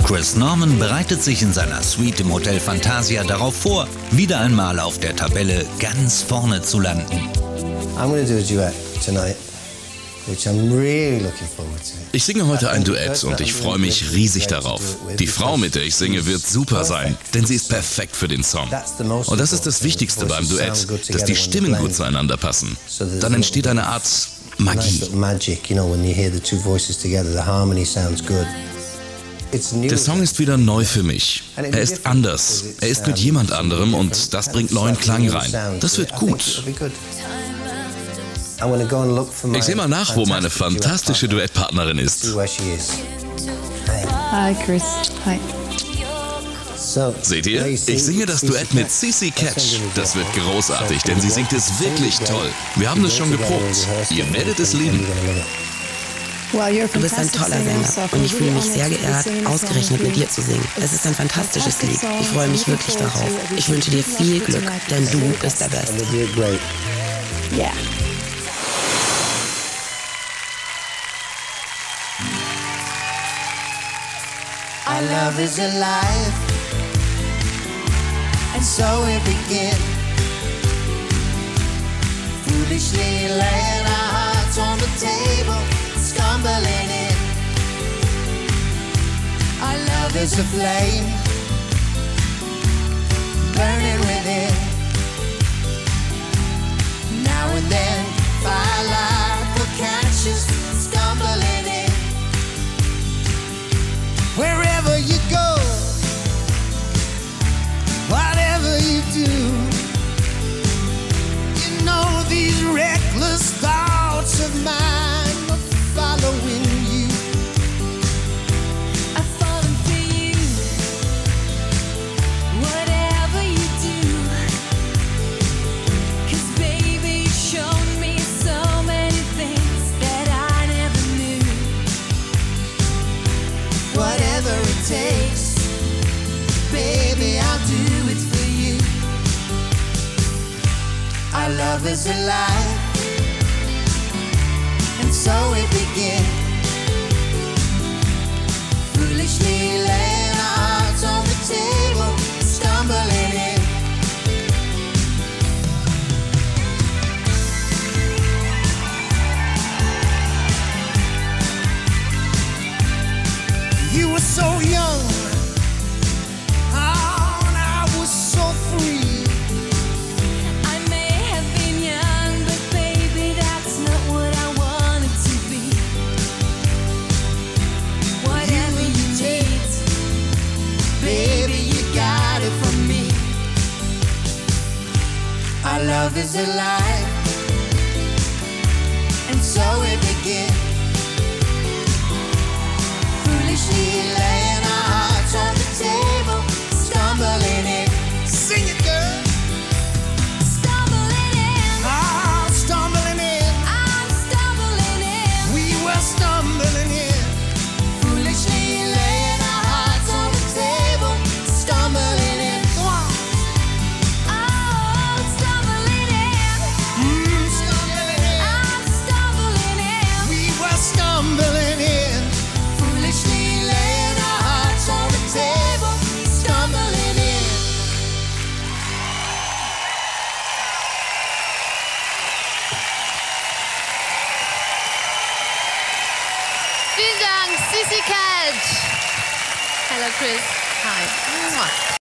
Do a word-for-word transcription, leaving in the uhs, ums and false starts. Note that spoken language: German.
Chris Norman bereitet sich in seiner Suite im Hotel Fantasia darauf vor, wieder einmal auf der Tabelle ganz vorne zu landen. I'm gonna do a duet tonight, which I'm really looking forward to. Ich singe heute ein Duett und ich freue mich riesig darauf. Die Frau, mit der ich singe, wird super sein, denn sie ist perfekt für den Song. Und das ist das Wichtigste beim Duett, dass die Stimmen gut zueinander passen. Dann entsteht eine Art Magie. Der Song ist wieder neu für mich. Er ist anders. Er ist mit jemand anderem und das bringt neuen Klang rein. Das wird gut. Ich sehe mal nach, wo meine fantastische Duettpartnerin ist. Hi, Chris. Hi. Seht ihr? Ich singe das Duett mit Cici Catch. Das wird großartig, denn sie singt es wirklich toll. Wir haben es schon geprobt. Ihr werdet es lieben. Du bist ein toller Sänger und ich fühle mich sehr geehrt, ausgerechnet mit dir zu singen. Es ist ein fantastisches Lied. Ich freue mich wirklich darauf. Ich wünsche dir viel Glück, denn du bist der Beste. Yeah. Our love is alive, and so we begin. Foolishly laying our hearts on the table, stumbling in. Our love is a flame, burning within. Now and then, firelight will catch us, stumbling in. Wherever you go, whatever you do, you know these reckless thoughts of mine are following you. I've fallen for you, whatever you do, 'cause baby you've shown me so many things that I never knew. Whatever it takes, baby, I'll do it for you. Our love is alive, and so we begin. Foolishly laying our hearts on the table, stumbling in. You were so young, oh, and I was so free. I may have been young, but baby, that's not what I wanted to be. Whatever you need, baby, you got it from me. Our love is alive, and so we begin. Foolishly laying our hearts on the table, stumbling in. Sing it, girl. Stumbling in. Oh, stumbling in. I'm stumbling in. We were stumbling in. Foolishly laying our hearts on the table, stumbling in. Come on. Oh, stumbling in. Mm, stumbling in. I'm stumbling in. We were stumbling in. Foolishly laying our hearts on the table, stumbling in. Vielen Dank, Cici Catch. Hello, Chris. Hi.